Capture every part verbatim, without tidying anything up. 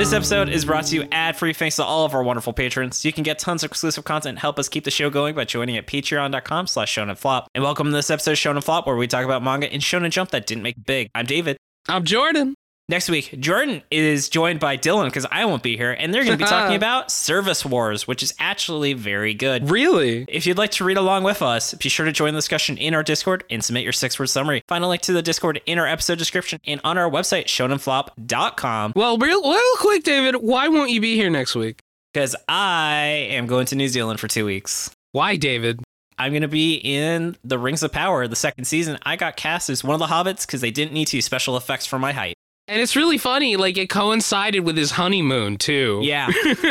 This episode is brought to you ad-free thanks to all of our wonderful patrons. You can get tons of exclusive content and help us keep the show going by joining at patreon.com slash shonenflop. And welcome to this episode of Shonen Flop, where we talk about manga and Shonen Jump that didn't make it big. I'm David. I'm Jordan. Next week, Jordan is joined by Dylan, because I won't be here, and they're going to be talking about Service Wars, which is actually very good. Really? If you'd like to read along with us, be sure to join the discussion in our Discord and submit your six-word summary. Find a link to the Discord in our episode description and on our website, shonen flop dot com. Well, real, real quick, David, why won't you be here next week? Because I am going to New Zealand for two weeks. Why, David? I'm going to be in the Rings of Power, the second season. I got cast as one of the hobbits because they didn't need to use special effects for my height. And it's really funny, like, it coincided with his honeymoon, too. Yeah.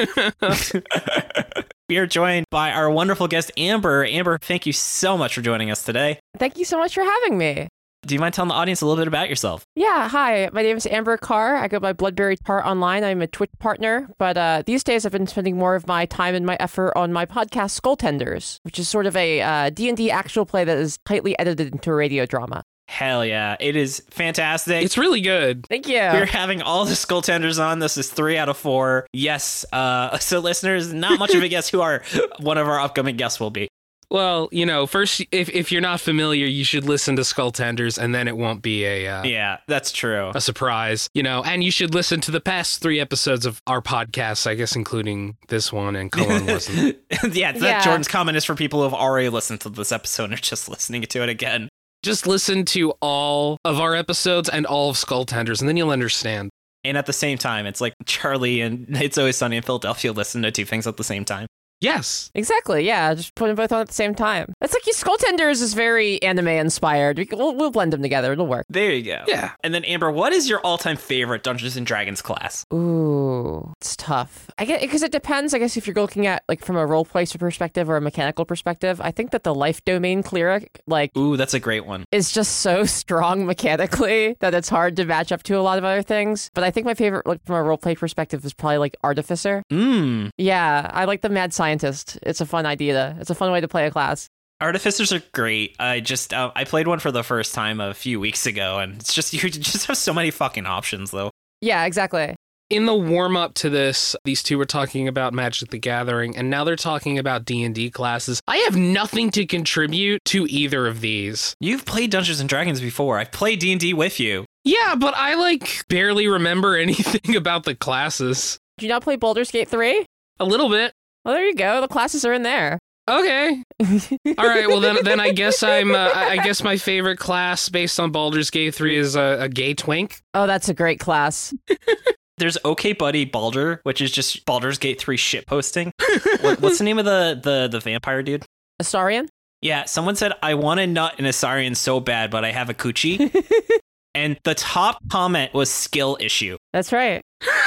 We are joined by our wonderful guest, Amber. Amber, thank you so much for joining us today. Thank you so much for having me. Do you mind telling the audience a little bit about yourself? Yeah, hi. My name is Amber Carr. I go by Bloodberry Tart online. I'm a Twitch partner, but uh, these days I've been spending more of my time and my effort on my podcast, Skull Tenders, which is sort of a uh, D and D actual play that is tightly edited into a radio drama. Hell yeah. It is fantastic. It's really good. Thank you. We're having all the Skull Tenders on. This is three out of four. Yes. Uh, so listeners, not much of a guess who our one of our upcoming guests will be. Well, you know, first, if, if you're not familiar, you should listen to Skull Tenders, and then it won't be a uh, yeah, that's true. a surprise, you know, and you should listen to the past three episodes of our podcast, I guess, including this one, and Cullen wasn't. yeah, that Yeah. Jordan's comment is for people who have already listened to this episode and are just listening to it again. Just listen to all of our episodes and all of Skull Tenders, and then you'll understand. And at the same time, it's like Charlie and It's Always Sunny in Philadelphia listen to two things at the same time. Yes. Exactly, yeah. Just put them both on at the same time. It's like your Skull Tenders is very anime inspired. We, we'll, we'll blend them together. It'll work. There you go. Yeah. And then, Amber, what is your all-time favorite Dungeons and Dragons class? Ooh, it's tough. I get because it depends. I guess if you're looking at like from a role play perspective or a mechanical perspective, I think that the life domain cleric like Ooh, that's a great one. is just so strong mechanically that it's hard to match up to a lot of other things. But I think my favorite, like from a role play perspective, is probably like Artificer. Mmm. Yeah, I like the Mad Scientist. It's a fun idea. It's a fun way to play a class. Artificers are great. I just, uh, I played one for the first time a few weeks ago, and it's just, you just have so many fucking options, though. Yeah, exactly. In the warm-up to this, these two were talking about Magic the Gathering, and now they're talking about D and D classes. I have nothing to contribute to either of these. You've played Dungeons and Dragons before. I've played D and D with you. Yeah, but I, like, barely remember anything about the classes. Do you not play Baldur's Gate three? A little bit. Well, there you go. The classes are in there. Okay. All right. Well, then, then I guess I'm. Uh, I I guess my favorite class based on Baldur's Gate three is a, a gay twink. Oh, that's a great class. There's OK Buddy Baldur, which is just Baldur's Gate three shit posting. what, what's the name of the, the, the vampire dude? Astarion? Yeah, someone said, I want a nut in Asarian so bad, but I have a coochie. And the top comment was skill issue. That's right.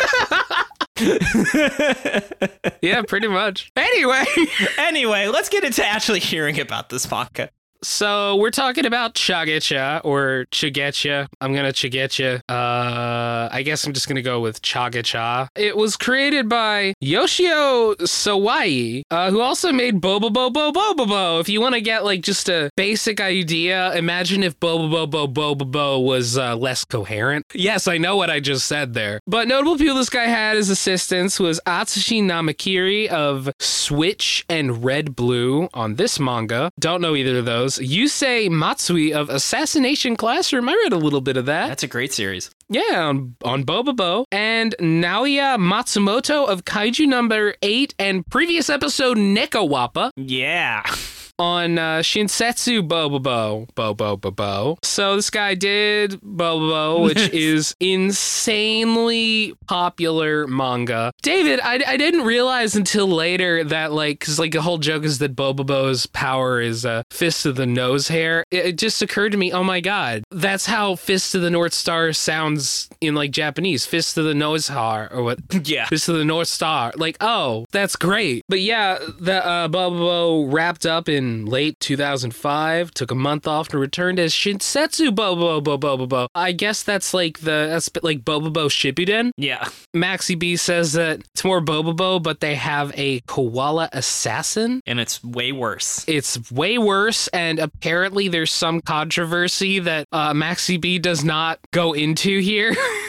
Yeah, pretty much. Anyway. Anyway, let's get into actually hearing about this manga. So we're talking about Chagecha or Chigecha. I'm gonna Chigecha. Uh, I guess I'm just gonna go with Chagecha. It was created by Yoshio Sawai, uh, who also made Bobo Bobo Bobo Bo. If you want to get like just a basic idea, imagine if Bobo Bobo Bobo Bo was uh, less coherent. Yes, I know what I just said there. But notable people this guy had as assistants was Atsushi Namakiri of Switch and Red Blue on this manga. Don't know either of those. Yusei Matsui of Assassination Classroom. I read a little bit of that. That's a great series. Yeah, on, on Bobobo. And Naoya Matsumoto of Kaiju number eight and previous episode Nekawappa Yeah. on uh, Shinsetsu Bobobo. Bobobobo. So this guy did Bobobo, which is insanely popular manga. David, I, I didn't realize until later that, like, because, like, the whole joke is that Bobobo's power is uh, Fist of the Nose Hair. It, it just occurred to me, oh my god, that's how Fist of the North Star sounds in, like, Japanese. Fist of the Nose Hair, or what? Yeah. Fist of the North Star. Like, oh, that's great. But yeah, the uh, Bobobo wrapped up in late two thousand five, took a month off to return as Shinsetsu Bobo Bobo Bobo. I guess that's like the that's like Bobobo Shippuden. Yeah. Maxi B says that it's more Bobobo, but they have a koala assassin. And it's way worse. It's way worse, and apparently there's some controversy that uh, Maxi B does not go into here.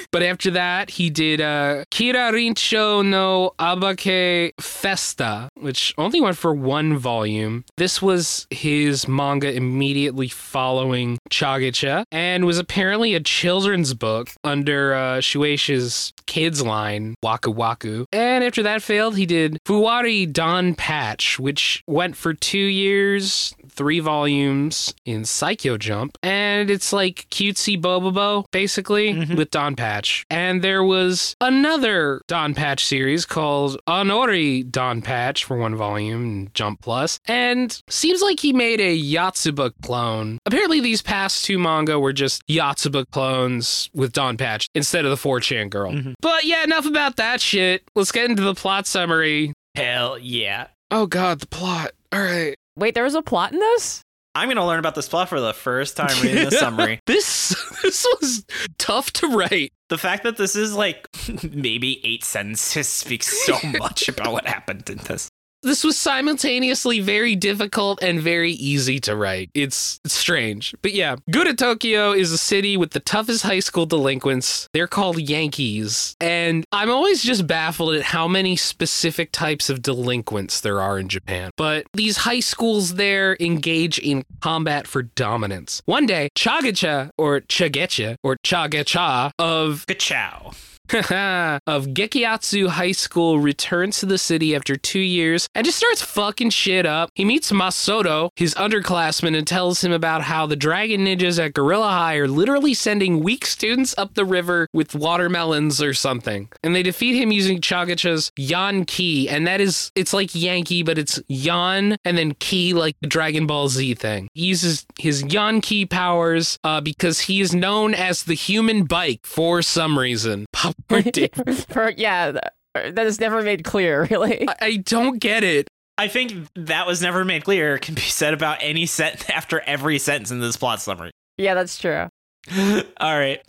But after that, he did uh, Kirarincho no Abake Festa, which only went for one volume. This was his manga immediately following Chagecha and was apparently a children's book under uh, Shueisha's kids line, Waku Waku. And after that failed, he did Fuwari Don Patch, which went for two years, three volumes in Psycho Jump. And it's like cutesy Bobobo, basically, mm-hmm. with Don Patch. And there was another Don Patch series called Honori Don Patch for one volume in Jump Plus. And seems like he made a Yotsuba clone. Apparently these past two manga were just Yotsuba clones with Don Patch instead of the four chan girl. Mm-hmm. But yeah, enough about that shit. Let's get into the plot summary. Hell yeah. Oh god, the plot. All right. Wait, there was a plot in this? I'm going to learn about this plot for the first time reading the summary. This this was tough to write. The fact that this is like maybe eight sentences speaks so much about what happened in this. This was simultaneously very difficult and very easy to write. It's, it's strange. But yeah, Gura Tokyo is a city with the toughest high school delinquents. They're called Yankees. And I'm always just baffled at how many specific types of delinquents there are in Japan. But these high schools there engage in combat for dominance. One day, Chagecha, or Chagecha, or Chagecha of... Gachow. of Gekiatsu High School returns to the city after two years and just starts fucking shit up. He meets Masato, his underclassman, and tells him about how the Dragon Ninjas at Gorilla High are literally sending weak students up the river with watermelons or something. And they defeat him using Chagecha's Yan Ki, and that is, it's like Yankee, but it's Yan and then Ki like the Dragon Ball Z thing. He uses his Yan Ki powers uh, because he is known as the human bike for some reason. For, yeah, that is never made clear, really. I, I don't get it. I think that was never made clear. It can be said about any sentence after every sentence in this plot summary. Yeah, that's true. All right.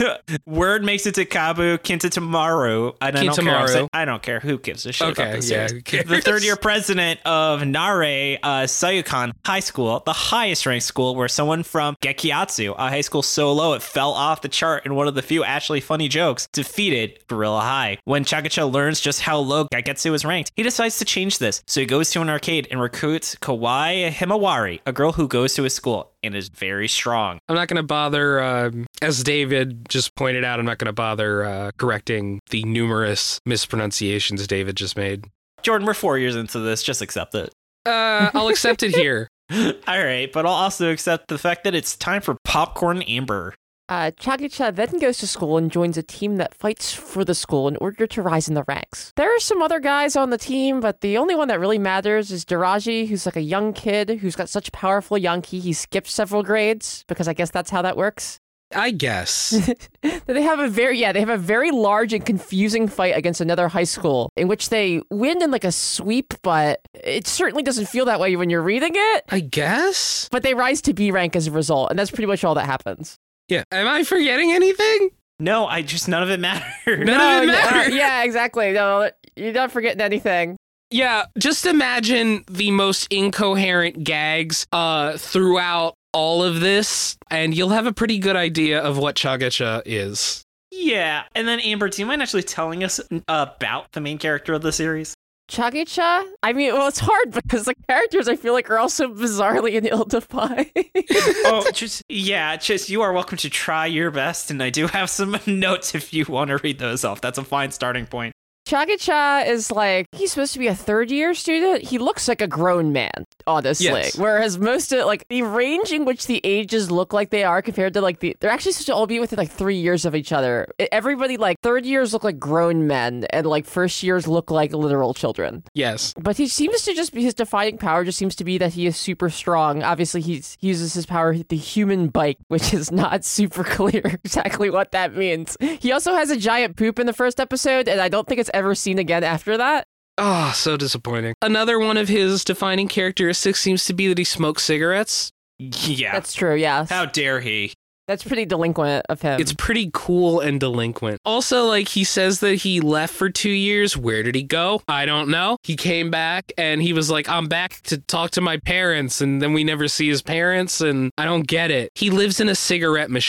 Word makes it to Kabu Kintamaru. I don't Kintamaru. care. I don't care. Who gives a shit okay, about this yeah, series? The third year president of Nare uh, Sayukan High School, the highest ranked school where someone from Gekiatsu, a high school so low it fell off the chart in one of the few actually funny jokes, defeated Gorilla High. When Chagecha learns just how low Geketsu is ranked, he decides to change this. So he goes to an arcade and recruits Kawai Himawari, a girl who goes to his school and is very strong. I'm not going to bother, uh, as David just pointed out, I'm not going to bother uh, correcting the numerous mispronunciations David just made. Jordan, we're four years into this. Just accept it. Uh, I'll accept it here. All right, but I'll also accept the fact that it's time for Popcorn Amber. Uh, Chagecha then goes to school and joins a team that fights for the school in order to rise in the ranks. There are some other guys on the team, but the only one that really matters is Daraji, who's like a young kid who's got such powerful Yanki, he skipped several grades, because I guess that's how that works. I guess. They have a very, yeah, they have a very large and confusing fight against another high school in which they win in like a sweep, but it certainly doesn't feel that way when you're reading it. I guess? But they rise to B rank as a result, and that's pretty much all that happens. Yeah. Am I forgetting anything? No, I just, none of it mattered. None no, of it mattered. Uh, yeah, exactly. No, you're not forgetting anything. Yeah, just imagine the most incoherent gags uh, throughout all of this, and you'll have a pretty good idea of what Chagecha is. Yeah, and then Amber, do you mind actually telling us about the main character of the series? Chagecha? I mean, well, it's hard because the characters I feel like are also bizarrely and ill-defined. Oh, just, yeah, just, you are welcome to try your best, and I do have some notes if you want to read those off. That's a fine starting point. Chagecha is like, he's supposed to be a third year student. He looks like a grown man, honestly. Yes. Whereas most of, like, the range in which the ages look like they are compared to, like, the, they're actually supposed to all be within, like, three years of each other. Everybody, like, third years look like grown men, and, like, first years look like literal children. Yes. But he seems to just be, his defining power just seems to be that he is super strong. Obviously, he's, he uses his power, the human bike, which is not super clear exactly what that means. He also has a giant poop in the first episode, and I don't think it's ever seen again after that. Oh, so disappointing. Another one of his defining characteristics seems to be that he smokes cigarettes. Yeah. That's true, yeah. How dare he? That's pretty delinquent of him. It's pretty cool and delinquent. Also, like, he says that he left for two years. Where did he go? I don't know. He came back and he was like, I'm back to talk to my parents. And then we never see his parents and I don't get it. He lives in a cigarette machine.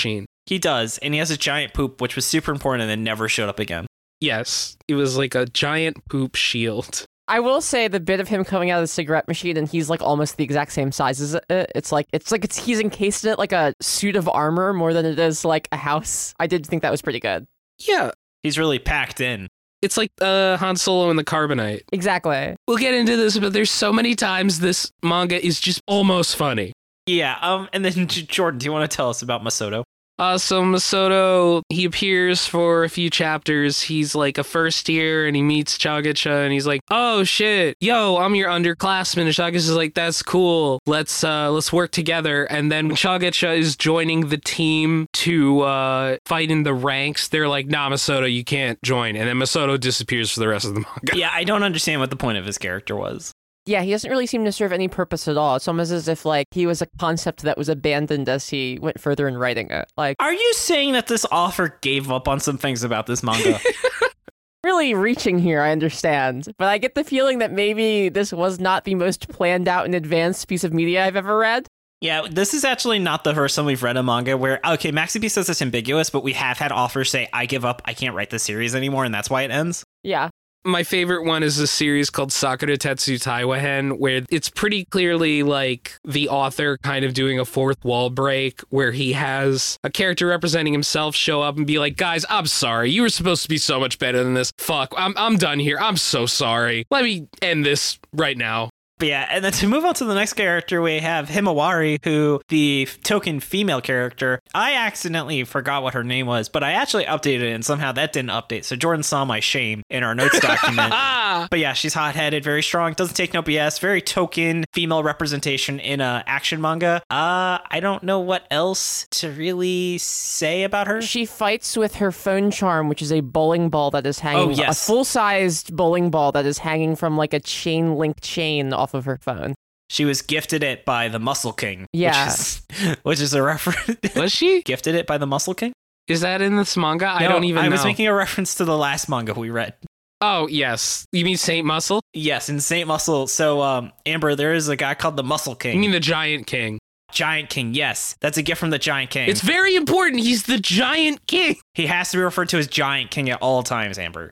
He does, and he has a giant poop, which was super important and then never showed up again. Yes, it was like a giant poop shield. I will say the bit of him coming out of the cigarette machine and he's like almost the exact same size as it. It's like it's like it's he's encased in it like a suit of armor more than it is like a house. I did think that was pretty good. Yeah. He's really packed in. It's like uh, Han Solo and the Carbonite. Exactly. We'll get into this, but there's so many times this manga is just almost funny. Yeah, um, and then Jordan, do you want to tell us about Masato? Uh, so Masato, he appears for a few chapters. He's like a first year and he meets Chagecha and he's like, oh shit, yo, I'm your underclassman. And Chagecha's like, that's cool. Let's uh, let's work together. And then when Chagecha is joining the team to uh, fight in the ranks, they're like, nah, Masato, you can't join. And then Masato disappears for the rest of the manga. Yeah, I don't understand what the point of his character was. Yeah, he doesn't really seem to serve any purpose at all. It's almost as if, like, he was a concept that was abandoned as he went further in writing it. Like, are you saying that this author gave up on some things about this manga? Really reaching here, I understand. But I get the feeling that maybe this was not the most planned out in advance piece of media I've ever read. Yeah, this is actually not the first time we've read a manga where, okay, Maxi B says it's ambiguous, but we have had authors say, I give up, I can't write this series anymore, and that's why it ends. Yeah. My favorite one is a series called Sakura Tetsu Taiwahen, where it's pretty clearly like the author kind of doing a fourth wall break, where he has a character representing himself show up and be like, guys, I'm sorry. You were supposed to be so much better than this. Fuck, I'm, I'm done here. I'm so sorry. Let me end this right now. But yeah, and then to move on to the next character, we have Himawari, who the token female character, I accidentally forgot what her name was, but I actually updated it and somehow that didn't update. So Jordan saw my shame in our notes document. But yeah, she's hot-headed, very strong, doesn't take no B S, very token female representation in a action manga. Uh, I don't know what else to really say about her. She fights with her phone charm, which is a bowling ball that is hanging, Oh, yes. a full-sized bowling ball that is hanging from like a chain link chain off of her phone. She was gifted it by the Muscle King. Yeah. Which is, which is a reference. Was she? Gifted it by the Muscle King? Is that in this manga? I No, don't even I know. was making a reference to the last manga we read. Oh, yes. You mean Saint Muscle? Yes, in Saint Muscle. So, um, Amber, there is a guy called the Muscle King. You mean the Giant King? Giant King, yes. That's a gift from the Giant King. It's very important. He's the Giant King. He has to be referred to as Giant King at all times, Amber.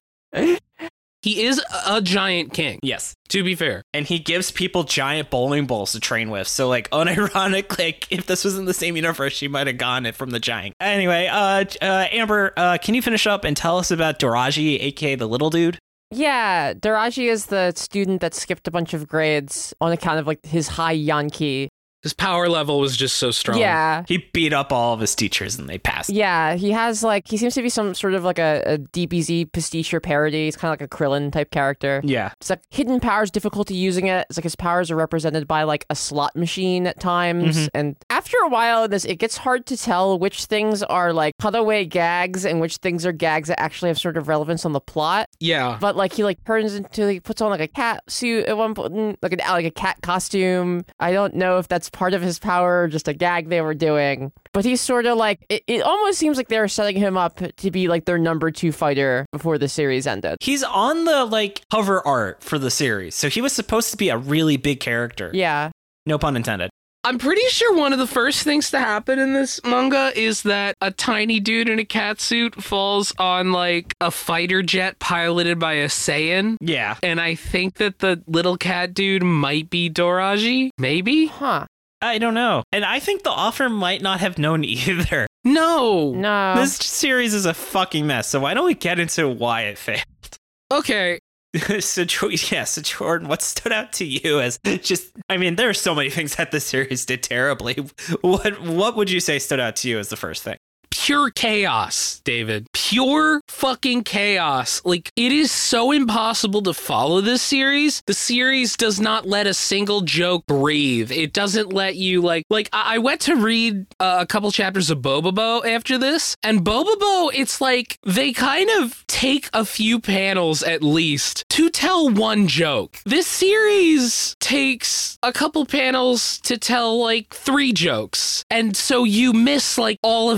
He is a giant king. Yes. To be fair. And he gives people giant bowling balls to train with. So, like, unironic, like, if this was in the same universe, she might have gotten it from the Giant. Anyway, uh, uh Amber, uh, can you finish up and tell us about Doraji, aka the little dude? Yeah, Doraji is the student that skipped a bunch of grades on account of like his high Yankee. His power level was just so strong. Yeah. He beat up all of his teachers and they passed. Yeah, he has like, he seems to be some sort of like a, a D B Z pastiche or parody. He's kind of like a Krillin type character. Yeah. It's like hidden powers, difficulty using it. It's like his powers are represented by like a slot machine at times. Mm-hmm. And after a while in this, it gets hard to tell which things are like cutaway gags and which things are gags that actually have sort of relevance on the plot. Yeah. But like he like turns into, he puts on like a cat suit at one point, like, an, like a cat costume. I don't know if that's part of his power or just a gag they were doing. But he's sort of like, it, it almost seems like they were setting him up to be like their number two fighter before the series ended. He's on the, like, cover art for the series. So he was supposed to be a really big character. Yeah. No pun intended. I'm pretty sure one of the first things to happen in this manga is that a tiny dude in a cat suit falls on like a fighter jet piloted by a Saiyan. Yeah. And I think that the little cat dude might be Doraji. Maybe? Huh. I don't know. And I think the author might not have known either. No. No. This series is a fucking mess. So why don't we get into why it failed? Okay. so, yeah, so Jordan, what stood out to you as just, I mean, there are so many things that the series did terribly. What what would you say stood out to you as the first thing? Pure chaos, David. Pure fucking chaos. Like, it is so impossible to follow this series. The series does not let a single joke breathe. It doesn't let you, like, like, I, I went to read uh, a couple chapters of Bobobo after this, and Bobobo, it's like, they kind of take a few panels at least to tell one joke. This series takes a couple panels to tell, like, three jokes. And so you miss, like, all of them, or you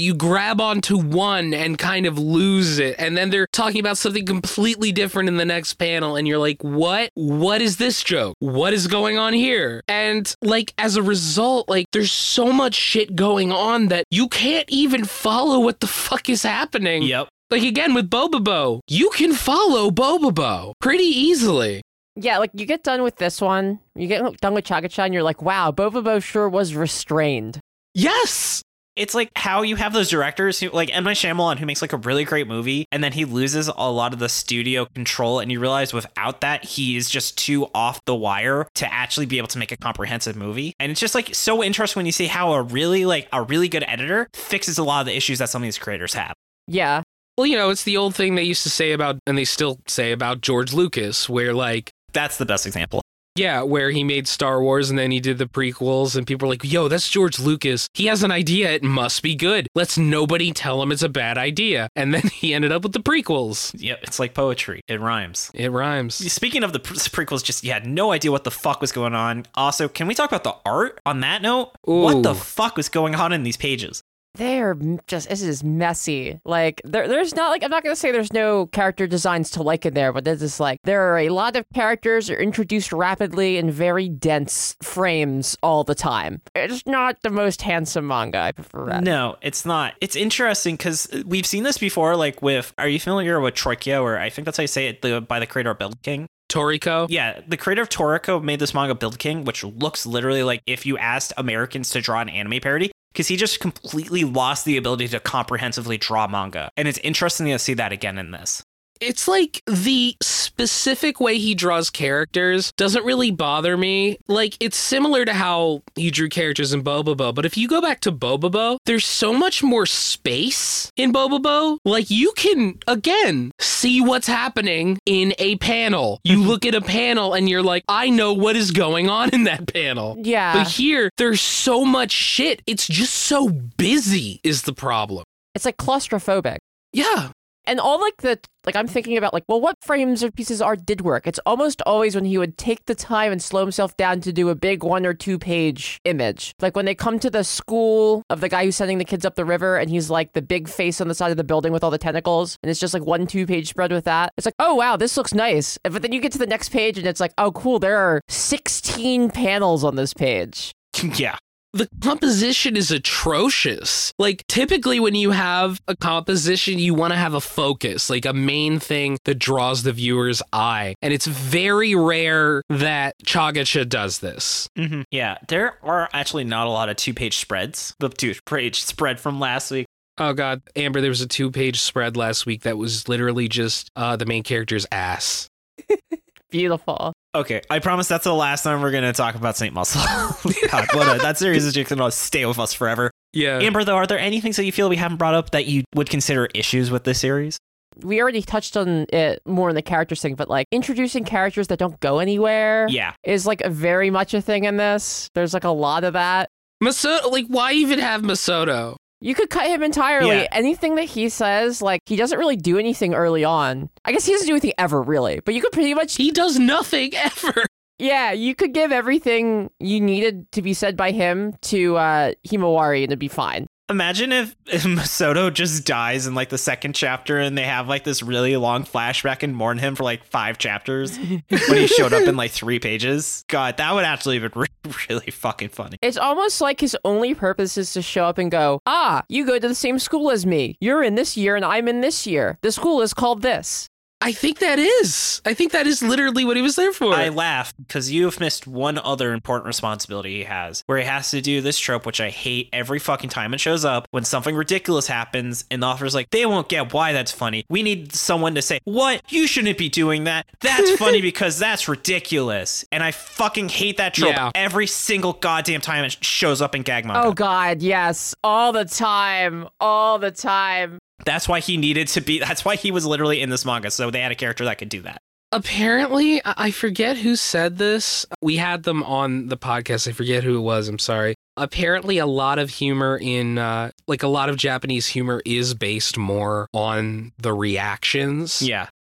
you grab onto one and kind of lose it. And then they're talking about something completely different in the next panel. And you're like, what? What is this joke? What is going on here? And like, as a result, like there's so much shit going on that you can't even follow what the fuck is happening. Yep. Like again, with Bobobo, you can follow Bobobo pretty easily. Yeah, like you get done with this one, you get done with Chaga-Cha, and you're like, wow, Bobobo sure was restrained. Yes! It's like how you have those directors who, like M. Night Shyamalan, who makes like a really great movie, and then he loses a lot of the studio control, and you realize without that, he is just too off the wire to actually be able to make a comprehensive movie. And it's just like so interesting when you see how a really like a really good editor fixes a lot of the issues that some of these creators have. Yeah. Well, you know, it's the old thing they used to say about, and they still say about George Lucas, where like, That's the best example. yeah, where he made Star Wars and then he did the prequels and people were like, yo, that's George Lucas. He has an idea. It must be good. Let's nobody tell him it's a bad idea. And then he ended up with the prequels. Yeah, it's like poetry. It rhymes. It rhymes. Speaking of the pre- prequels, just you had no idea what the fuck was going on. Also, can we talk about the art on that note? Ooh. What the fuck was going on in these pages? They're just, this is messy. Like, there, there's not, like, I'm not going to say there's no character designs to like in there, but there's just, like, there are a lot of characters that are introduced rapidly in very dense frames all the time. It's not the most handsome manga. I prefer that. No, it's not. It's interesting because we've seen this before, like with, are you familiar with Troikyo, or I think that's how you say it, the, by the creator of Build King? Toriko? Yeah, the creator of Toriko made this manga Build King, which looks literally like if you asked Americans to draw an anime parody, because he just completely lost the ability to comprehensively draw manga. And it's interesting to see that again in this. It's like the specific way he draws characters doesn't really bother me. Like, it's similar to how he drew characters in Bobobo, but if you go back to Bobobo, there's so much more space in Bobobo. Like, you can, again, see what's happening in a panel. You look at a panel and you're like, I know what is going on in that panel. Yeah. But here, there's so much shit. It's just so busy is the problem. It's like claustrophobic. Yeah. And all like the, like I'm thinking about like, well, what frames or pieces of art did work? It's almost always when he would take the time and slow himself down to do a big one or two page image. Like when they come to the school of the guy who's sending the kids up the river and he's like the big face on the side of the building with all the tentacles. And it's just like one, two page spread with that. It's like, oh, wow, this looks nice. But then you get to the next page and it's like, oh, cool. There are sixteen panels on this page. Yeah. The composition is atrocious. Like, typically when you have a composition, you want to have a focus, like a main thing that draws the viewer's eye. And it's very rare that Chaga-Cha does this. Mm-hmm. Yeah, there are actually not a lot of two-page spreads. The two-page spread from last week. Oh, God. Amber, there was a two-page spread last week that was literally just uh, the main character's ass. Beautiful. Okay, I promise that's the last time we're going to talk about Saint Muscle. God, what a, that series is just going to stay with us forever. Yeah. Amber, though, are there any things that you feel we haven't brought up that you would consider issues with this series? We already touched on it more in the characters thing, but like introducing characters that don't go anywhere Yeah. is like a very much a thing in this. There's like a lot of that. Masoto, like, why even have Masoto? You could cut him entirely. Yeah. Anything that he says, like, he doesn't really do anything early on. I guess he doesn't do anything ever, really. But you could pretty much... He does nothing ever. Yeah, you could give everything you needed to be said by him to uh, Himawari and it'd be fine. Imagine if, if Masoto just dies in like the second chapter and they have like this really long flashback and mourn him for like five chapters when he showed up in like three pages. God, that would actually have been re- really fucking funny. It's almost like his only purpose is to show up and go, ah, you go to the same school as me. You're in this year and I'm in this year. The school is called this. I think that is. I think that is literally what he was there for. I laugh because you have missed one other important responsibility he has, where he has to do this trope, which I hate every fucking time it shows up, when something ridiculous happens and the author's like, they won't get why that's funny. We need someone to say, what? You shouldn't be doing that. That's funny because that's ridiculous. And I fucking hate that trope Yeah. every single goddamn time it shows up in gag manga. Oh, God, yes. All the time. All the time. That's why he needed to be, that's why he was literally in this manga. So they had a character that could do that. Apparently, I I forget who said this. We had them on the podcast. I forget who it was. I'm sorry. Apparently, a lot of humor in, uh, like a lot of Japanese humor is based more on the reactions. Yeah.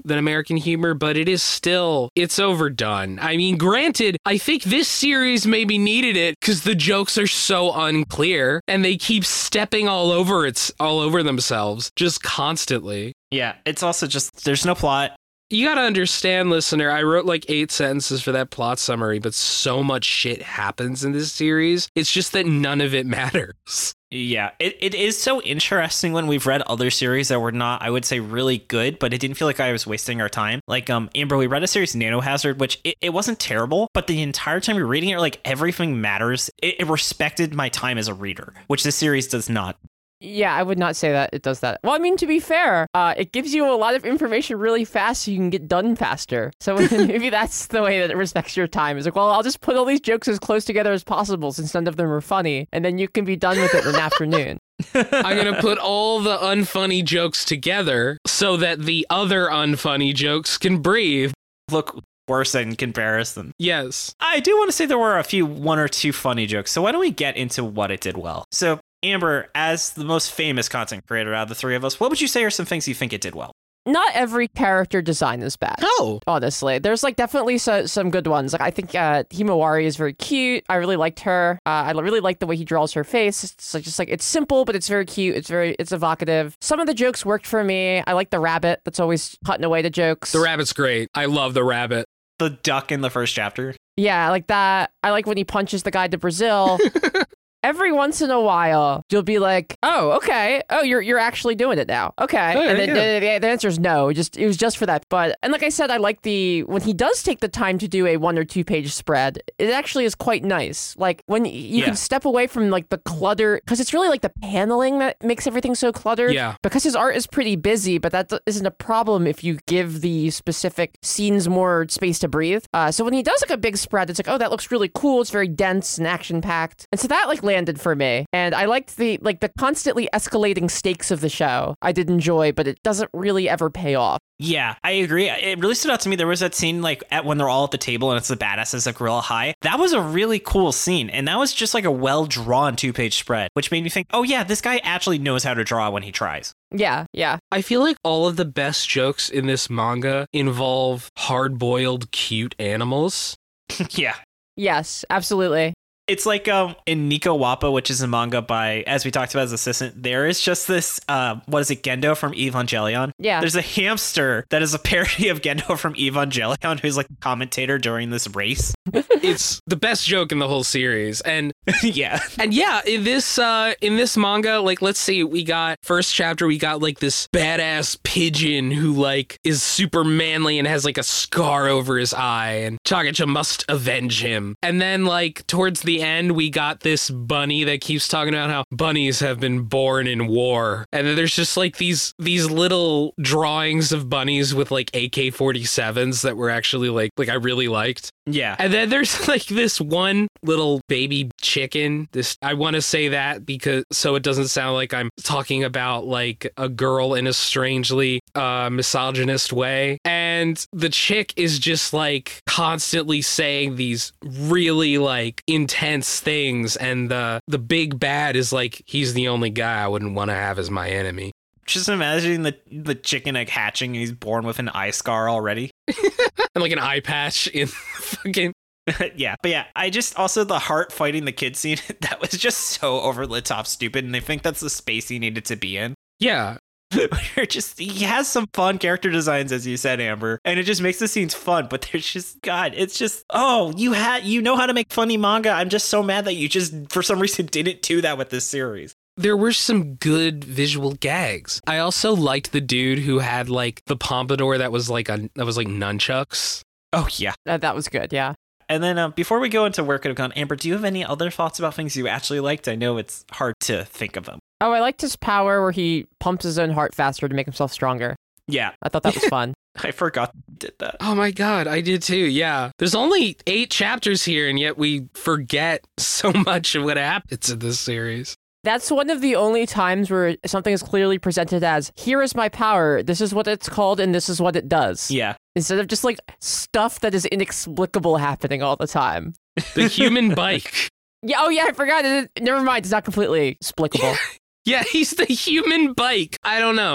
than American humor, but it is still, it's overdone. I mean, granted, I think this series maybe needed it because the jokes are so unclear and they keep stepping all over it's all over themselves just constantly. Yeah, it's also just, there's no plot. You gotta understand, listener, I wrote like eight sentences for that plot summary, but so much shit happens in this series. It's just that none of it matters. Yeah, it, it is so interesting when we've read other series that were not, I would say, really good, but it didn't feel like I was wasting our time. Like, um, Amber, we read a series, Nanohazard, which it, it wasn't terrible, but the entire time you're reading it, like, everything matters. It, it respected my time as a reader, which this series does not. Yeah, I would not say that it does that. Well, I mean, to be fair, uh, it gives you a lot of information really fast so you can get done faster. So maybe that's the way that it respects your time. It's like, well, I'll just put all these jokes as close together as possible since none of them are funny, and then you can be done with it in an afternoon. I'm going to put all the unfunny jokes together so that the other unfunny jokes can breathe. Look worse in comparison. Yes. I do want to say there were a few, one or two funny jokes. So why don't we get into what it did well? So Amber, as the most famous content creator out of the three of us, what would you say are some things you think it did well? Not every character design is bad. No. Honestly. There's like definitely so, some good ones. Like I think uh, Himawari is very cute. I really liked her. Uh, I really like the way he draws her face. It's like, just like, it's simple, but it's very cute. It's very, it's evocative. Some of the jokes worked for me. I like the rabbit that's always cutting away the jokes. The rabbit's great. I love the rabbit. The duck in the first chapter. Yeah, I like that. I like when he punches the guy to Brazil. Every once in a while, you'll be like, "Oh, okay. Oh, you're you're actually doing it now. Okay." Oh, and then yeah. the, the answer is no. Just it was just for that. But and like I said, I like the when he does take the time to do a one or two page spread. It actually is quite nice. Like when you Yeah. can step away from like the clutter because it's really like the paneling that makes everything so cluttered. Yeah. Because his art is pretty busy, but that isn't a problem if you give the specific scenes more space to breathe. Uh, so when he does like a big spread, it's like, oh, that looks really cool. It's very dense and action packed, and so that like landed for me. And I liked the like the constantly escalating stakes of the show. I did enjoy, but it doesn't really ever pay off. Yeah, I agree. It really stood out to me. There was that scene like at when they're all at the table and it's the badasses at Gorilla High. That was a really cool scene. And that was just like a well-drawn two-page spread, which made me think, oh yeah, this guy actually knows how to draw when he tries. Yeah, yeah. I feel like all of the best jokes in this manga involve hard-boiled, cute animals. Yeah. Yes, absolutely. It's like um, in Nico Wappa, which is a manga by, as we talked about as assistant, there is just this, uh, what is it, Gendo from Evangelion? Yeah. There's a hamster that is a parody of Gendo from Evangelion who's like a commentator during this race. It's the best joke in the whole series. And Yeah. and yeah, in this uh in this manga, like let's see, we got first chapter, we got like this badass pigeon who like is super manly and has like a scar over his eye, and Chagacha must avenge him. And then like towards the end, we got this bunny that keeps talking about how bunnies have been born in war. And then there's just like these these little drawings of bunnies with like A K forty-sevens that were actually like like I really liked. Yeah. And then there's like this one little baby chicken. This I want to say that because so it doesn't sound like I'm talking about like a girl in a strangely uh, misogynist way. And the chick is just like constantly saying these really like intense things. And the the big bad is like, he's the only guy I wouldn't want to have as my enemy. Just imagining the the chicken egg hatching and he's born with an eye scar already. And like an eye patch in fucking... Yeah, but yeah, I just also the heart fighting the kid scene, that was just so over the top stupid, and I think that's the space he needed to be in. Yeah. You're just he has some fun character designs, as you said, Amber, and it just makes the scenes fun, but there's just God, it's just oh, you had you know how to make funny manga. I'm just so mad that you just for some reason didn't do that with this series. There were some good visual gags. I also liked the dude who had like the pompadour that was like a that was like nunchucks. Oh yeah. Uh, that was good, yeah. And then uh, before we go into where could have gone, Amber, do you have any other thoughts about things you actually liked? I know it's hard to think of them. Oh, I liked his power where he pumps his own heart faster to make himself stronger. Yeah. I thought that was fun. I forgot you did that. Oh my god, I did too. Yeah. There's only eight chapters here, and yet we forget so much of what happens in this series. That's one of the only times where something is clearly presented as, here is my power, this is what it's called, and this is what it does. Yeah. Instead of just like stuff that is inexplicable happening all the time. The human bike. Yeah, oh yeah, I forgot. It, never mind, it's not completely explicable. Yeah, he's the human bike. I don't know.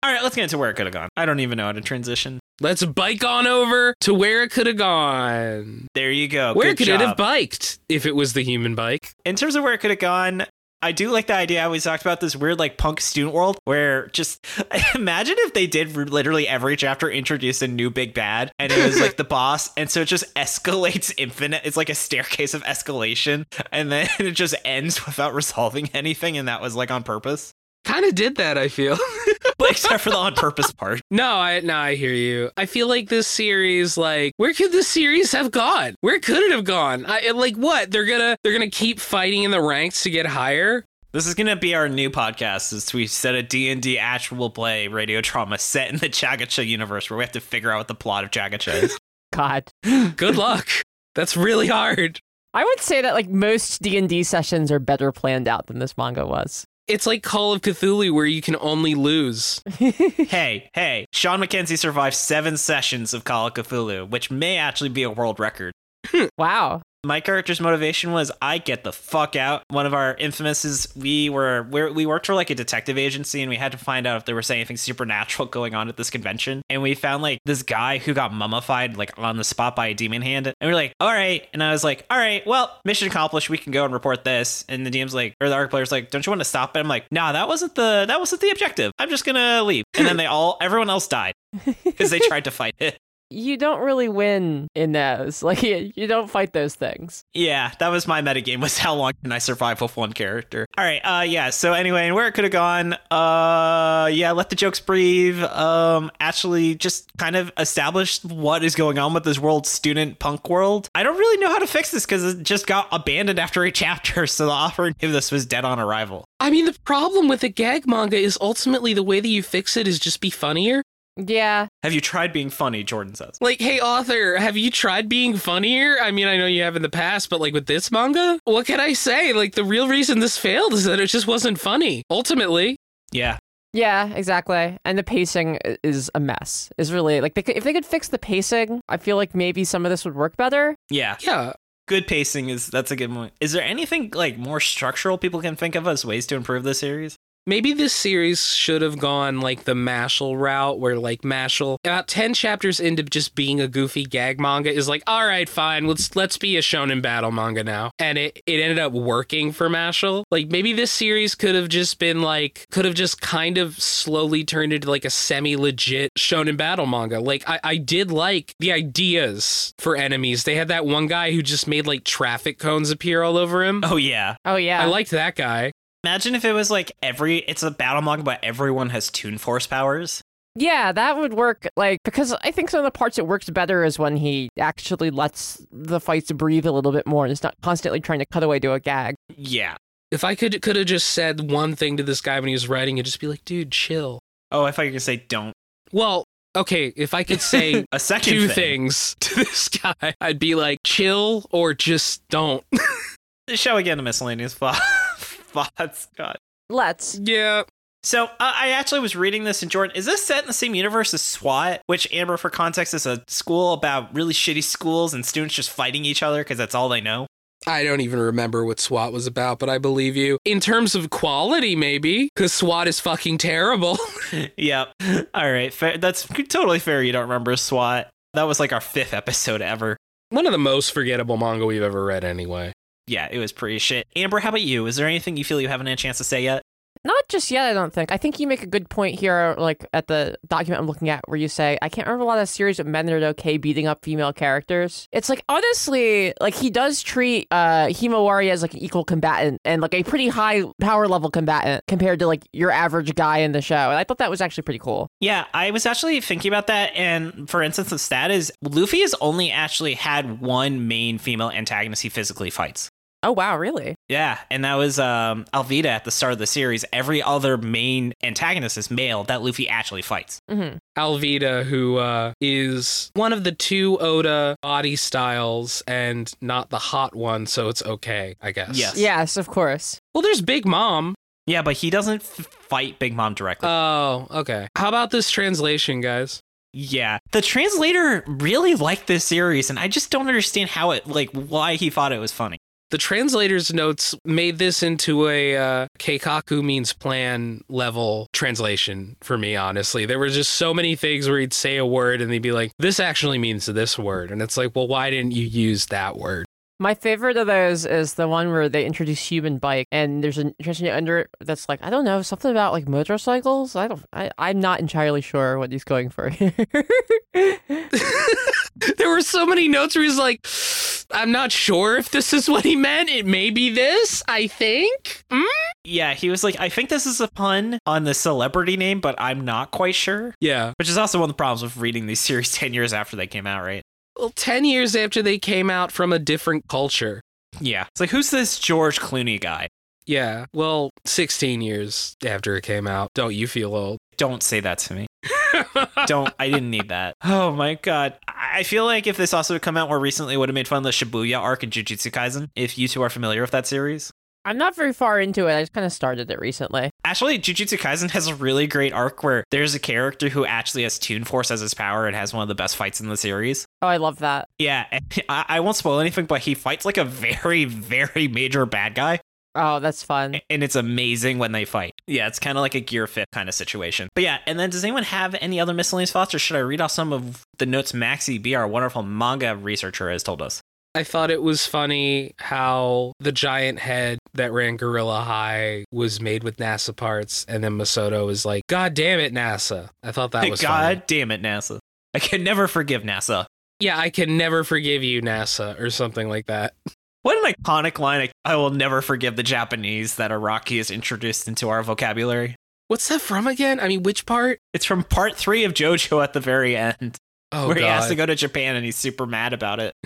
All right, let's get into where it could have gone. I don't even know how to transition. Let's bike on over to where it could have gone. There you go. Where Good could job. it have biked if it was the human bike? In terms of where it could have gone, I do like the idea. I always talked about this weird like punk student world where just imagine if they did literally every chapter introduce a new big bad and it was like the boss. And so it just escalates infinite. It's like a staircase of escalation. And then it just ends without resolving anything. And that was like on purpose. Kind of did that, I feel. But except for the on purpose part. No, I no, I hear you. I feel like this series, like, where could this series have gone? Where could it have gone? I, like, what? They're gonna they're gonna keep fighting in the ranks to get higher? This is going to be our new podcast, as we set a D and D actual play radio drama set in the Chagacha universe where we have to figure out what the plot of Chagacha is. God. Good luck. That's really hard. I would say that like most D and D sessions are better planned out than this manga was. It's like Call of Cthulhu where you can only lose. hey, hey, Sean McKenzie survived seven sessions of Call of Cthulhu, which may actually be a world record. Wow. My character's motivation was I get the fuck out. One of our infamous is we were we're, we worked for like a detective agency and we had to find out if there was anything supernatural going on at this convention. And we found like this guy who got mummified like on the spot by a demon hand. And we we're like, all right. And I was like, all right, well, mission accomplished. We can go and report this. And the D M's like, or the arc player's like, don't you want to stop it? I'm like, nah, that wasn't the that wasn't the objective. I'm just gonna leave. And then they all everyone else died because they tried to fight it. You don't really win in those. Like, you, you don't fight those things. Yeah, that was my metagame, was how long can I survive with one character. All right, uh, yeah, so anyway, and where it could have gone, uh, yeah, let the jokes breathe, um, actually just kind of establish what is going on with this world student punk world. I don't really know how to fix this because it just got abandoned after a chapter, so the author knew this was dead on arrival. I mean, the problem with a gag manga is ultimately the way that you fix it is just be funnier. Yeah. Have you tried being funny, Jordan says. Like, hey, author, have you tried being funnier? I mean, I know you have in the past, but like with this manga, what can I say? Like, the real reason this failed is that it just wasn't funny, ultimately. Yeah. Yeah, exactly. And the pacing is a mess. Is really, like, they could, if they could fix the pacing, I feel like maybe some of this would work better. Yeah. Yeah. Good pacing is, that's a good one. Is there anything like more structural people can think of as ways to improve this series? Maybe this series should have gone like the Mashal route where like Mashal about ten chapters into just being a goofy gag manga is like, all right, fine, let's let's be a shonen battle manga now. And it, it ended up working for Mashal. Like maybe this series could have just been like, could have just kind of slowly turned into like a semi-legit shonen battle manga. Like I, I did like the ideas for enemies. They had that one guy who just made like traffic cones appear all over him. Oh, yeah. Oh, yeah. I liked that guy. Imagine if it was like every, it's a battle manga, but everyone has Toon Force powers. Yeah, that would work, like, because I think some of the parts it works better is when he actually lets the fights breathe a little bit more and is not constantly trying to cut away to a gag. Yeah. If I could could have just said one thing to this guy when he was writing, it'd just be like, dude, chill. Oh, I thought you were going to say don't. Well, okay, if I could say a second two thing. things to this guy, I'd be like, chill or just don't. Shall we get into miscellaneous thoughts? God. Let's. Yeah. So uh, I actually was reading this, and Jordan, is this set in the same universe as SWAT, which, Amber, for context, is a school about really shitty schools and students just fighting each other because that's all they know? I don't even remember what SWAT was about, but I believe you. In terms of quality, maybe, because SWAT is fucking terrible. Yep. All right. Fair. That's totally fair. You don't remember SWAT. That was like our fifth episode ever. One of the most forgettable manga we've ever read, anyway. Yeah, it was pretty shit. Amber, how about you? Is there anything you feel you haven't had a chance to say yet? Not just yet, I don't think. I think you make a good point here, like at the document I'm looking at, where you say, I can't remember a lot of series of men that are okay beating up female characters. It's like, honestly, like he does treat uh, Himawari as like an equal combatant and like a pretty high power level combatant compared to like your average guy in the show. And I thought that was actually pretty cool. Yeah, I was actually thinking about that. And for instance, the stat is Luffy has only actually had one main female antagonist he physically fights. Oh, wow, really? Yeah, and that was um, Alvida at the start of the series. Every other main antagonist is male that Luffy actually fights. Mm-hmm. Alvida, who uh, is one of the two Oda body styles and not the hot one, so it's okay, I guess. Yes. Yes, of course. Well, there's Big Mom. Yeah, but he doesn't f- fight Big Mom directly. Oh, okay. How about this translation, guys? Yeah, the translator really liked this series, and I just don't understand how it, like, why he thought it was funny. The the translator's notes made this into a uh, Keikaku means plan level translation for me, honestly. There were just so many things where he'd say a word and they'd be like, this actually means this word. And it's like, well, why didn't you use that word? My favorite of those is the one where they introduce human bike, and there's an translation under it that's like, I don't know, something about like motorcycles. I don't, I, I'm not entirely sure what he's going for here. There were so many notes where he's like, I'm not sure if this is what he meant. It may be this, I think. Mm? Yeah, he was like, I think this is a pun on the celebrity name, but I'm not quite sure. Yeah. Which is also one of the problems with reading these series ten years after they came out, right? Well, ten years after they came out from a different culture. Yeah. It's like, who's this George Clooney guy? Yeah. Well, sixteen years after it came out. Don't you feel old? Don't say that to me. Don't. I didn't need that. Oh my god. I feel like if this also had come out more recently, it would have made fun of the Shibuya arc in Jujutsu Kaisen, if you two are familiar with that series. I'm not very far into it. I just kind of started it recently. Actually, Jujutsu Kaisen has a really great arc where there's a character who actually has Toon Force as his power and has one of the best fights in the series. Oh, I love that. Yeah, and I, I won't spoil anything, but he fights like a very, very major bad guy. Oh, that's fun. And it's amazing when they fight. Yeah, it's kind of like a Gear Fit kind of situation. But yeah, and then does anyone have any other miscellaneous thoughts, or should I read off some of the notes Maxie B, our wonderful manga researcher, has told us? I thought it was funny how the giant head that ran Gorilla High was made with NASA parts, and then Masato was like, God damn it, NASA. I thought that was God funny. damn it, NASA. I can never forgive NASA. Yeah, I can never forgive you, NASA, or something like that. What an iconic line. I, I will never forgive the Japanese that Araki has introduced into our vocabulary. What's that from again? I mean, which part? It's from part three of JoJo at the very end. Oh, where God. he has to go to Japan and he's super mad about it.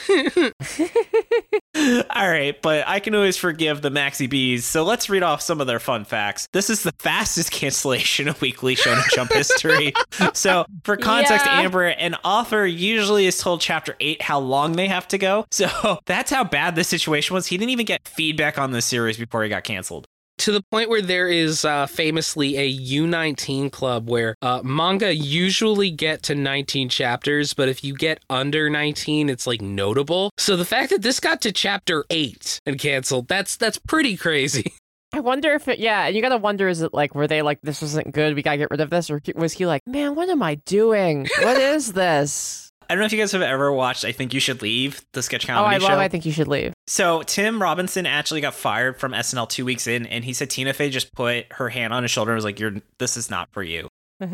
All right, but I can always forgive the Maxi Bs, so let's read off some of their fun facts. This is the fastest cancellation of Weekly Shonen Jump history. So, for context, Yeah. Amber, an author usually is told chapter eight how long they have to go. So, that's how bad the situation was. He didn't even get feedback on the series before he got canceled. To the point where there is uh, famously a U nineteen club where uh, manga usually get to nineteen chapters, but if you get under nineteen, it's like notable. So the fact that this got to chapter eight and canceled, that's that's pretty crazy. I wonder if it, yeah, and you gotta wonder, is it like, were they like, this wasn't good, we gotta get rid of this? Or was he like, man, what am I doing? What is this? I don't know if you guys have ever watched I Think You Should Leave, the sketch Oh, comedy I show. love I Think You Should Leave. So Tim Robinson actually got fired from S N L two weeks in, and he said Tina Fey just put her hand on his shoulder and was like, "You're this is not for you." And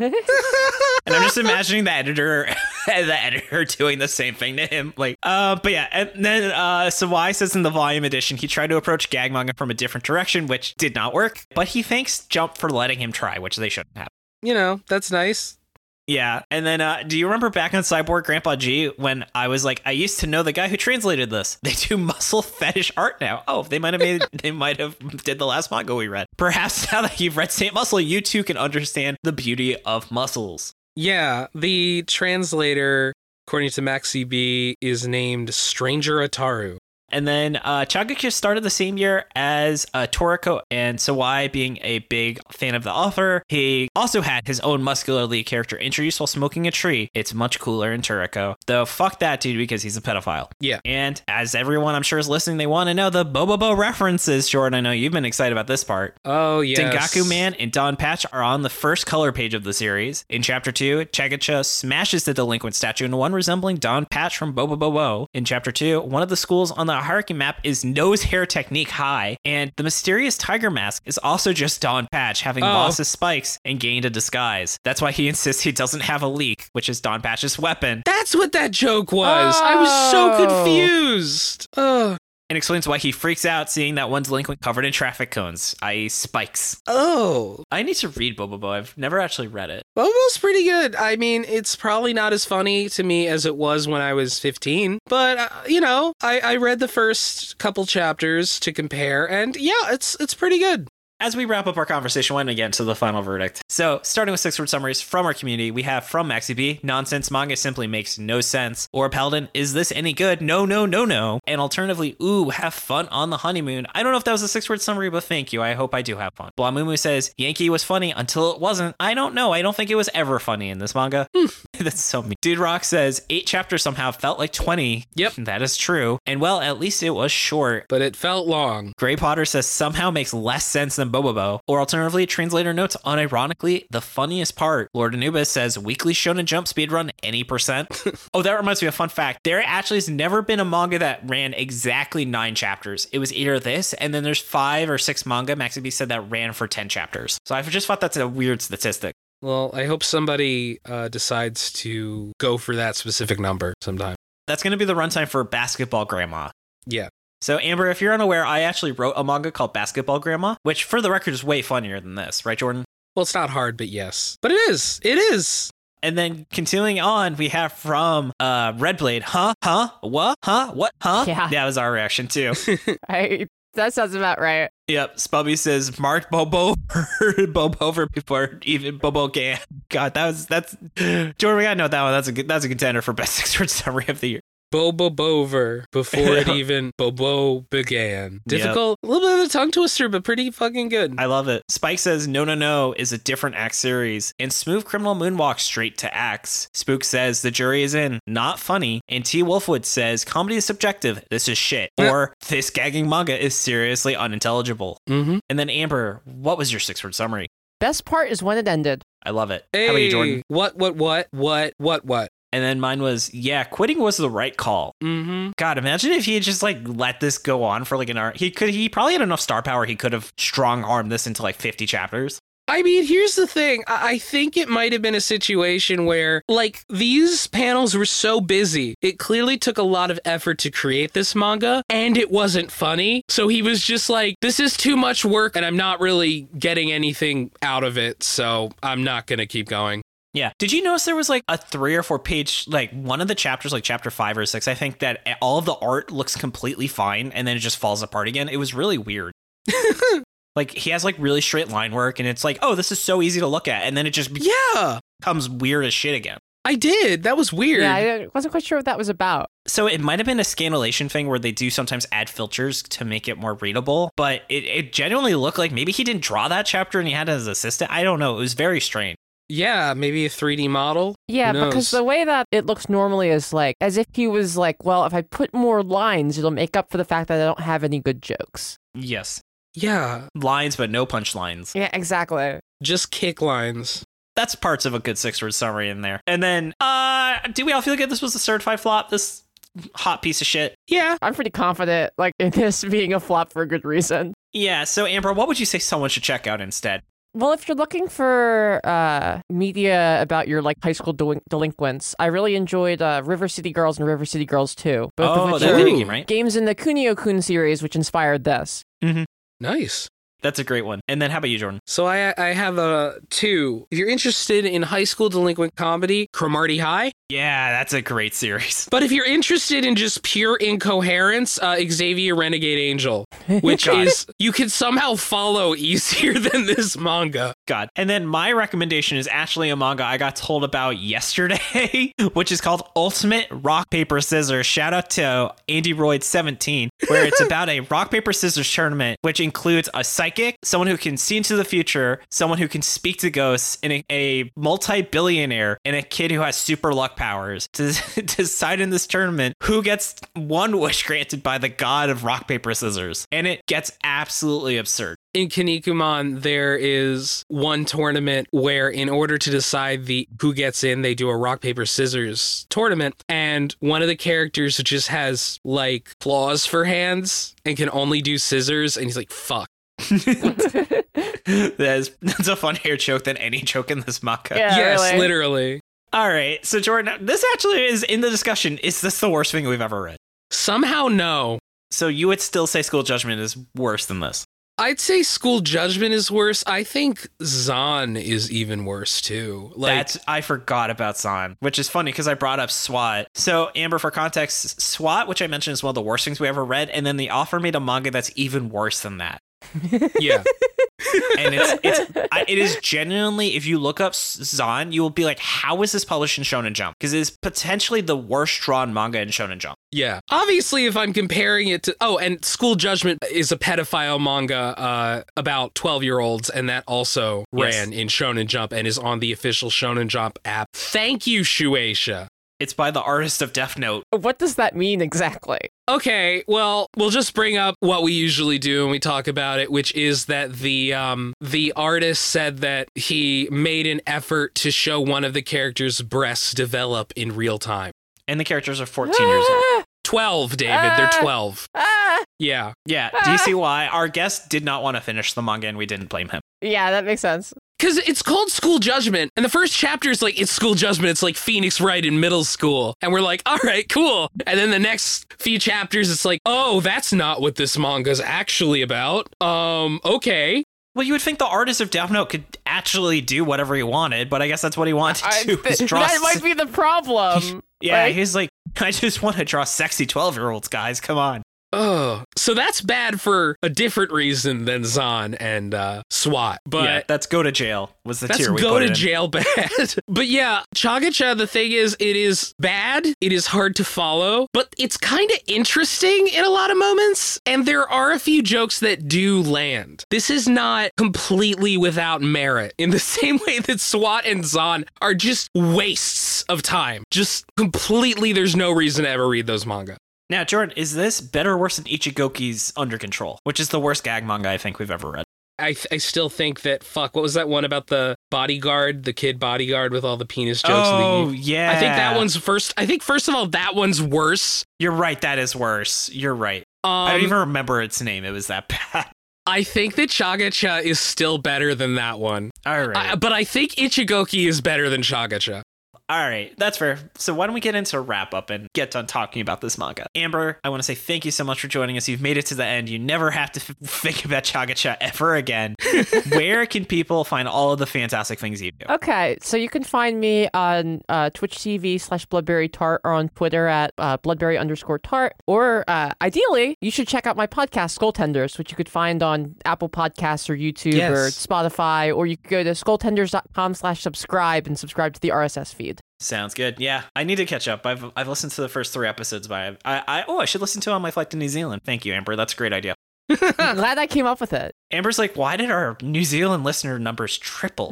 I'm just imagining the editor, the editor doing the same thing to him. Like, uh, but yeah, and then uh, Sawai says in the volume edition he tried to approach gag manga from a different direction, which did not work. But he thanks Jump for letting him try, which they shouldn't have. You know, that's nice. Yeah, and then uh, do you remember back on Cyborg Grandpa G when I was like, I used to know the guy who translated this. They do muscle fetish art now. Oh, they might have made, they might have did the last manga we read. Perhaps now that you've read Saint Muscle, you too can understand the beauty of muscles. Yeah, the translator, according to Maxi B, is named Stranger Ataru. And then uh, Chagaku started the same year as uh, Toriko, and Sawai, being a big fan of the author, he also had his own muscular lead character introduced while smoking a tree. It's much cooler in Toriko. Though fuck that dude because he's a pedophile. Yeah. And as everyone I'm sure is listening, they want to know the Bobobo references. Jordan, I know you've been excited about this part. Oh, yes. Dengaku Man and Don Patch are on the first color page of the series. In chapter two, Chagacha smashes the delinquent statue into one resembling Don Patch from Bobobo. In chapter two, one of the schools on the hierarchy map is Nose Hair Technique High, and the mysterious tiger mask is also just Don Patch having Oh. lost his spikes and gained a disguise. That's why he insists he doesn't have a leak, which is Don Patch's weapon, That's what that joke was. I was so Oh. confused. Ugh. and explains why he freaks out seeing that one delinquent covered in traffic cones, that is spikes. Oh. I need to read Bobobo. I've never actually read it. Bobo's pretty good. I mean, it's probably not as funny to me as it was when I was fifteen. But, uh, you know, I, I read the first couple chapters to compare, and yeah, it's it's pretty good. As we wrap up our conversation, we're going to get into the final verdict. So, starting with six word summaries from our community, we have from Maxi B, nonsense manga simply makes no sense. Or Paladin, is this any good? No, no, no, no. And alternatively, ooh, have fun on the honeymoon. I don't know if that was a six word summary, but thank you. I hope I do have fun. Blamumu says, Yankee was funny until it wasn't. I don't know. I don't think it was ever funny in this manga. That's so mean. Dude Rock says, eight chapters somehow felt like twenty. Yep. That is true. And well, at least it was short. But it felt long. Gray Potter says, somehow makes less sense than Bobobo. Or alternatively, translator notes, unironically, the funniest part. Lord Anubis says, weekly Shonen Jump speedrun any percent. Oh, that reminds me of a fun fact. There actually has never been a manga that ran exactly nine chapters. It was either this, and then there's five or six manga, Maxi B said, that ran for ten chapters. So I just thought that's a weird statistic. Well, I hope somebody uh, decides to go for that specific number sometime. That's going to be the runtime for Basketball Grandma. Yeah. So, Amber, if you're unaware, I actually wrote a manga called Basketball Grandma, which, for the record, is way funnier than this. Right, Jordan? Well, it's not hard, but yes. But it is. It is. And then continuing on, we have from uh, Redblade, huh? Huh? What? Huh? What? Huh? Yeah. That was our reaction, too. I, that sounds about right. Yep. Spubby says, mark Bobo Bobo over before even Bobo can. God, that was, that's, Jordan, we gotta know that one. That's a good, that's a contender for best six word summary of the year. Bobo Bover before it even Bobo began. Difficult, yep. A little bit of a tongue twister, but pretty fucking good. I love it. Spike says, no, no, no is a different act series. And Smooth Criminal Moonwalk straight to acts. Spook says, the jury is in. Not funny. And T. Wolfwood says, comedy is subjective. This is shit. Yeah. Or this gagging manga is seriously unintelligible. Mm-hmm. And then Amber, what was your six word summary? Best part is when it ended. I love it. Hey, how about you, Jordan? What, what, what, what, what, what? And then mine was, yeah, quitting was the right call. Mm-hmm. God, imagine if he had just like let this go on for like an hour. He could, he probably had enough star power. He could have strong armed this into like fifty chapters. I mean, here's the thing. I think it might have been a situation where, like, these panels were so busy. It clearly took a lot of effort to create this manga, and it wasn't funny. So he was just like, this is too much work, and I'm not really getting anything out of it, so I'm not going to keep going. Yeah. Did you notice there was like a three or four page, like one of the chapters, like chapter five or six, I think that all of the art looks completely fine, and then it just falls apart again. It was really weird. Like, he has, like, really straight line work, and it's like, oh, this is so easy to look at. And then it just yeah becomes weird as shit again. I did. That was weird. Yeah, I wasn't quite sure what that was about. So it might have been a scannellation thing where they do sometimes add filters to make it more readable. But it, it genuinely looked like maybe he didn't draw that chapter and he had his assistant. I don't know. It was very strange. Yeah, maybe a three D model. Yeah, because the way that it looks normally is like, as if he was like, well, if I put more lines, it'll make up for the fact that I don't have any good jokes. Yes. Yeah. Lines, but no punchlines. Yeah, exactly. Just kick lines. That's parts of a good six-word summary in there. And then, uh, do we all feel like this was a certified flop? This hot piece of shit? Yeah. I'm pretty confident, like, in this being a flop for a good reason. Yeah, so Amber, what would you say someone should check out instead? Well, if you're looking for uh, media about your like high school delin- delinquents, I really enjoyed uh, River City Girls and River City Girls two. Both oh, of which that are video game, right? games in the Kunio-kun series, which inspired this. Mm-hmm. Nice. That's a great one. And then how about you, Jordan? So I I have uh, two. If you're interested in high school delinquent comedy, Cromartie High. Yeah, that's a great series. But if you're interested in just pure incoherence, uh, Xavier Renegade Angel, which is, you can somehow follow easier than this manga. God. And then my recommendation is actually a manga I got told about yesterday, which is called Ultimate Rock, Paper, Scissors. Shout out to Andy Royd seventeen, where it's about a rock, paper, scissors tournament, which includes a psychic, someone who can see into the future, someone who can speak to ghosts, and a, a multi-billionaire, and a kid who has super luck powers to decide in this tournament who gets one wish granted by the god of rock, paper, scissors. And it gets absolutely absurd. In Kinnikuman, there is one tournament where in order to decide the who gets in, they do a rock, paper, scissors tournament. And one of the characters just has like claws for hands and can only do scissors. And he's like, fuck. that is, that's a funnier joke than any joke in this manga. Yeah, yes, really. literally. All right. So, Jordan, this actually is in the discussion. Is this the worst thing we've ever read? Somehow, no. So you would still say School Judgment is worse than this? I'd say School Judgment is worse. I think Zan is even worse, too. Like, That's, I forgot about Zan, which is funny because I brought up SWAT. So, Amber, for context, SWAT, which I mentioned is one of the worst things we ever read, and then the author made a manga that's even worse than that. Yeah. And it's it's I, it is genuinely, if you look up Zan, you will be like, how is this published in Shonen Jump? Because it is potentially the worst drawn manga in Shonen Jump. Yeah. Obviously, if I'm comparing it to... Oh, and School Judgment is a pedophile manga uh, about twelve-year-olds, and that also Yes. ran in Shonen Jump and is on the official Shonen Jump app. Thank you, Shueisha. It's by the artist of Death Note. What does that mean exactly? Okay, well, we'll just bring up what we usually do when we talk about it, which is that the um, the artist said that he made an effort to show one of the characters' breasts develop in real time. And the characters are fourteen years old. twelve, David. They're twelve. Ah! Yeah. Yeah, do you see why? Our guest did not want to finish the manga and we didn't blame him. Yeah, that makes sense. Because it's called School Judgment, and the first chapter is like, it's School Judgment, it's like Phoenix Wright in middle school. And we're like, all right, cool. And then the next few chapters, it's like, oh, that's not what this manga's actually about. Um, okay. Well, you would think the artist of Death Note could actually do whatever he wanted, but I guess that's what he wanted to I, do. is th- draw that s- might be the problem. Yeah, Like- he's like, I just want to draw sexy twelve-year-olds, guys. Come on. Oh, so that's bad for a different reason than Zan and uh, SWAT. But yeah, that's go to jail was the that's tier we go put to it in. jail bad. But yeah, Chagacha, the thing is, it is bad. It is hard to follow, but it's kind of interesting in a lot of moments. And there are a few jokes that do land. This is not completely without merit in the same way that SWAT and Zan are just wastes of time. Just completely, there's no reason to ever read those manga. Now, Jordan, is this better or worse than Ichigoki's Under Control, which is the worst gag manga I think we've ever read? I, th- I still think that, fuck, what was that one about the bodyguard, the kid bodyguard with all the penis jokes? Oh, The- yeah. I think that one's first. I think, first of all, that one's worse. You're right, that is worse. You're right. Um, I don't even remember its name. It was that bad. I think that Chagacha is still better than that one. All right. I, but I think Ichigoki is better than Chagacha. All right, that's fair. So why don't we get into a wrap up and get done talking about this manga? Amber, I want to say thank you so much for joining us. You've made it to the end. You never have to f- think about Chagacha ever again. Where can people find all of the fantastic things you do? Okay, so you can find me on uh, Twitch T V slash Bloodberry Tart or on Twitter at uh, Bloodberry underscore Tart. Or uh, ideally, you should check out my podcast, Skull Tenders, which you could find on Apple Podcasts or YouTube Yes. or Spotify. Or you could go to skulltenders.com slash subscribe and subscribe to the R S S feed. Sounds good. Yeah, I need to catch up. I've I've listened to the first three episodes, but I, I, I oh I should listen to it on my flight to New Zealand. Thank you, Amber. That's a great idea. I'm glad I came up with it. Amber's like, why did our New Zealand listener numbers triple?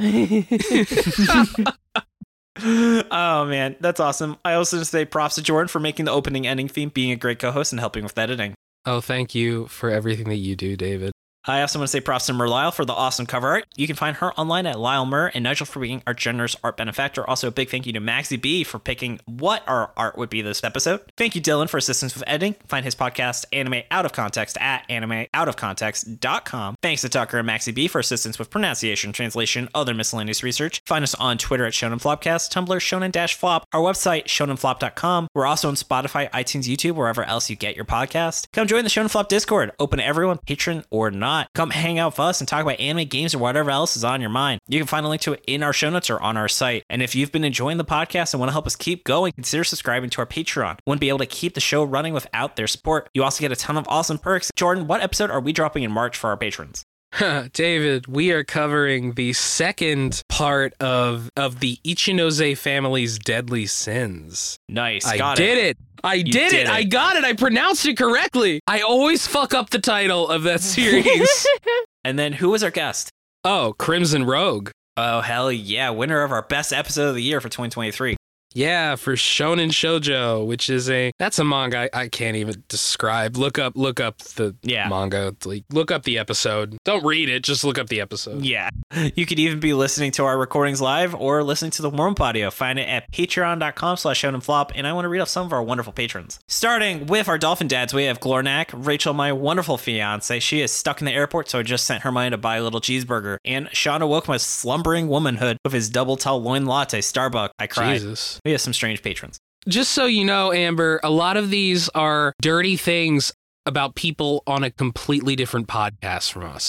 Oh man, that's awesome. I also want to say props to Jordan for making the opening ending theme, being a great co-host, and helping with editing. Oh, thank you for everything that you do, David. I also want to say props to Merlyle for the awesome cover art. You can find her online at Lyle Mur, and Nigel for being our generous art benefactor. Also, a big thank you to Maxi B for picking what our art would be this episode. Thank you, Dylan, for assistance with editing. Find his podcast, Anime Out of Context, at anime out of context dot com. Thanks to Tucker and Maxi B for assistance with pronunciation, translation, other miscellaneous research. Find us on Twitter at Shonen Flopcast, Tumblr, Shonen-Flop, our website, shonen flop dot com. We're also on Spotify, iTunes, YouTube, wherever else you get your podcast. Come join the Shonen Flop Discord. Open to everyone, patron or not. Come hang out with us and talk about anime, games, or whatever else is on your mind. You can find a link to it in our show notes or on our site. And if you've been enjoying the podcast and want to help us keep going, consider subscribing to our Patreon. Wouldn't be able to keep the show running without their support. You also get a ton of awesome perks. Jordan, what episode are we dropping in March for our patrons? David, we are covering the second part of of the Ichinose family's deadly sins. Nice. I Got did it. it. I did, did it. it. I got it. I pronounced it correctly. I always fuck up the title of that series. And then who was our guest? Oh, Crimson Rogue. Oh, hell yeah. Winner of our best episode of the year for twenty twenty-three. Yeah, for Shonen Shoujo, which is a that's a manga I, I can't even describe. Look up look up the Yeah. manga. Like look up the episode. Don't read it, just look up the episode. Yeah. You could even be listening to our recordings live or listening to the warm-up audio. Find it at patreon.com slash shonenflop. And I want to read off some of our wonderful patrons. Starting with our dolphin dads, we have Glornak, Rachel, my wonderful fiance. She is stuck in the airport, so I just sent her money to buy a little cheeseburger. And Sean awoke my slumbering womanhood with his double tall loin latte, Starbucks. I cried. Jesus. We have some strange patrons. Just so you know, Amber, a lot of these are dirty things about people on a completely different podcast from us.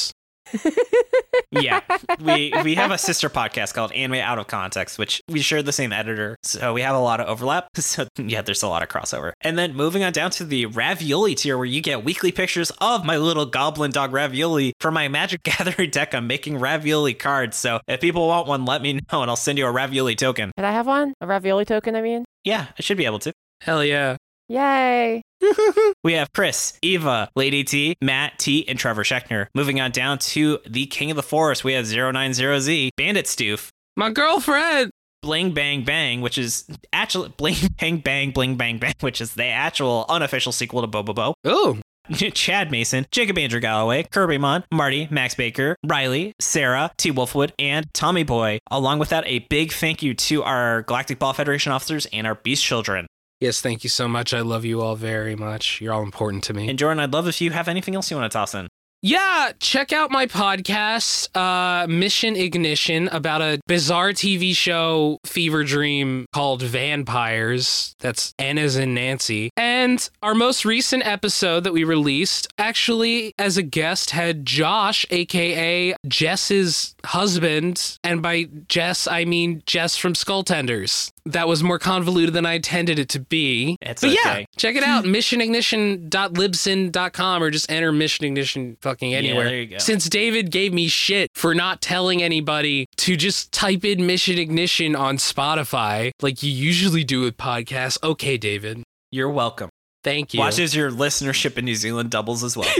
Yeah, we we have a sister podcast called Anime Out of Context, which we share the same editor, so we have a lot of overlap. So yeah, there's a lot of crossover. And then moving on down to the Ravioli tier, where you get weekly pictures of my little goblin dog Ravioli. For my Magic Gathering deck, I'm making Ravioli cards, so if people want one, let me know, and I'll send you a Ravioli token. Can I have one? A ravioli token, I mean? Yeah, I should be able to. Hell yeah. Yay. We have Chris, Eva, Lady T, Matt T, and Trevor Schechner. Moving on down to the King of the Forest, we have zero nine zero Z, Bandit Stoof, My girlfriend. Bling Bang Bang, which is actually Bling Bang Bang Bling Bang Bang, which is the actual unofficial sequel to Bobo Bo. Oh. Chad Mason, Jacob Andrew Galloway, Kirby Mon, Marty, Max Baker, Riley, Sarah, T. Wolfwood, and Tommy Boy. Along with that, a big thank you to our Galactic Ball Federation officers and our Beast Children. Yes, thank you so much. I love you all very much. You're all important to me. And Jordan, I'd love if you have anything else you want to toss in. Yeah, check out my podcast, uh, Mission Ignition, about a bizarre T V show fever dream called Vampires. That's N as in Nancy. And our most recent episode that we released actually, as a guest, had Josh, aka Jess's husband. And by Jess, I mean Jess from Skull Tenders. That was more convoluted than I intended it to be. It's but okay. yeah, check it out, mission ignition dot libsyn dot com, or just enter Mission Ignition fucking anywhere. Yeah, there you go. Since David gave me shit for not telling anybody to just type in Mission Ignition on Spotify, like you usually do with podcasts. Okay, David. You're welcome. Thank you. Watch as your listenership in New Zealand doubles as well.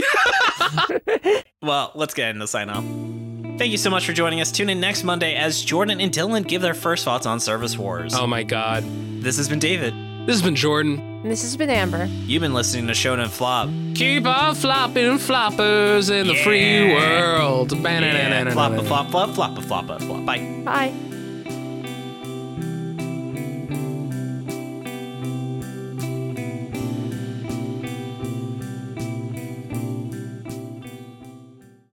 Well, let's get into the sign off. Thank you so much for joining us. Tune in next Monday as Jordan and Dylan give their first thoughts on Service Wars. Oh my god. This has been David. This has been Jordan. And this has been Amber. You've been listening to Shonen Flop. Keep on flopping floppers in the Yeah. free world. Yeah, flop, flop, flop, flop, flop, flop. Bye. Bye.